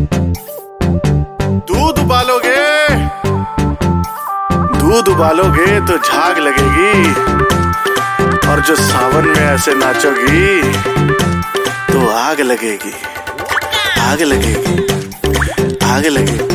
दूध उबालोगे तो झाग लगेगी, और जो सावन में ऐसे नाचोगी तो आग लगेगी, आग लगेगी, आग लगेगी।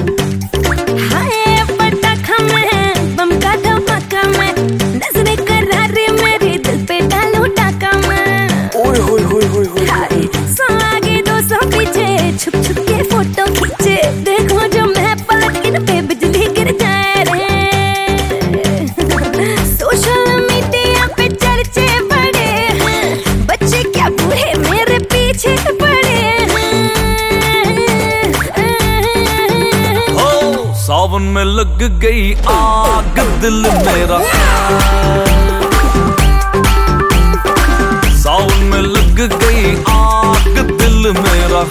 छुप छुप के फोटो खींचे, देखो जो मैं पलट इन पे बिजली गिर जाए रे। सोशल मीडिया पे चर्चे बड़े हैं, बच्चे क्या बूढ़े मेरे पीछे पड़े हैं। हो सावन में लग गई आग दिल मेरा, सावन में लग गई आग दिल मेरा।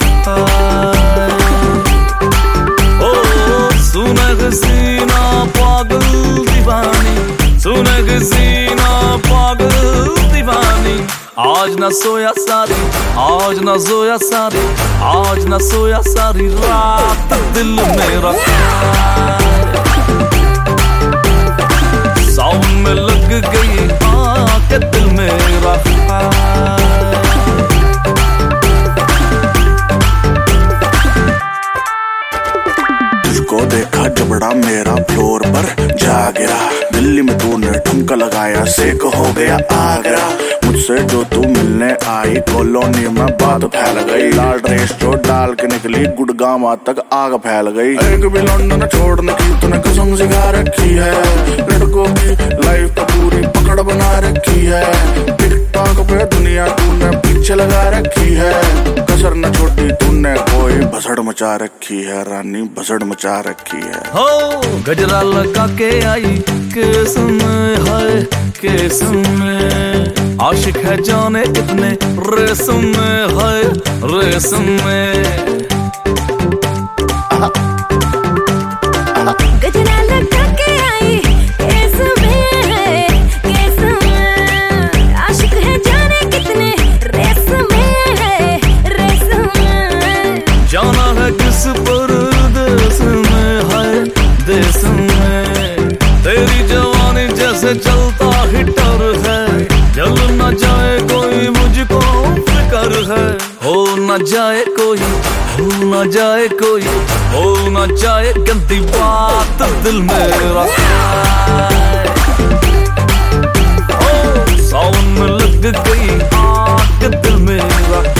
ओ सुनग सीना पागल दीवानी, सुनग सीना पागल दीवानी। आज न सोया सारी, आज न सोया सारी, आज न सोया सारी रात दिल मेरा। सावन में लग गई आग दिल मेरा। तुझको देखा जबड़ा मेरा फ्लोर पर जा गिरा, दिल्ली में तूने ठुमका लगाया सेक हो गया आगरा। मुझसे जो तू मिलने आई कॉलोनी में बात फैल गई, लाल ड्रेस जो डाल के निकली गुड़गांव तक आग फैल गई। एक भी लौंडा छोड़ने की तूने कसम सिखा रखी है, लड़कों की लाइफ तो पूरी पकड़ बना रखी है। टिकटॉक पे दुनिया तूने पीछे लगा रखी है, कसर न छोटी तूने कोई भसड़ मचा रखी है, रानी भसड़ मचा रखी है। हो गजरा लगा के आई केस में, है केस में। आशिक है जाने कितने रेसम में, है रेसम में। गजरा लगा के आई केस में, है केस में। आशिक है जाने कितने रेस में, है रेस में। जाना है किस परदेस में, है देश में। तेरी जवानी जैसे चलता हिटर है, जल न जाए कोई मुझको फिक्र है। हो न जाए कोई, हो न जाए कोई, हो न जाए गंदी बात दिल मेरा। ओ सावन में लग गई आग दिल मेरा।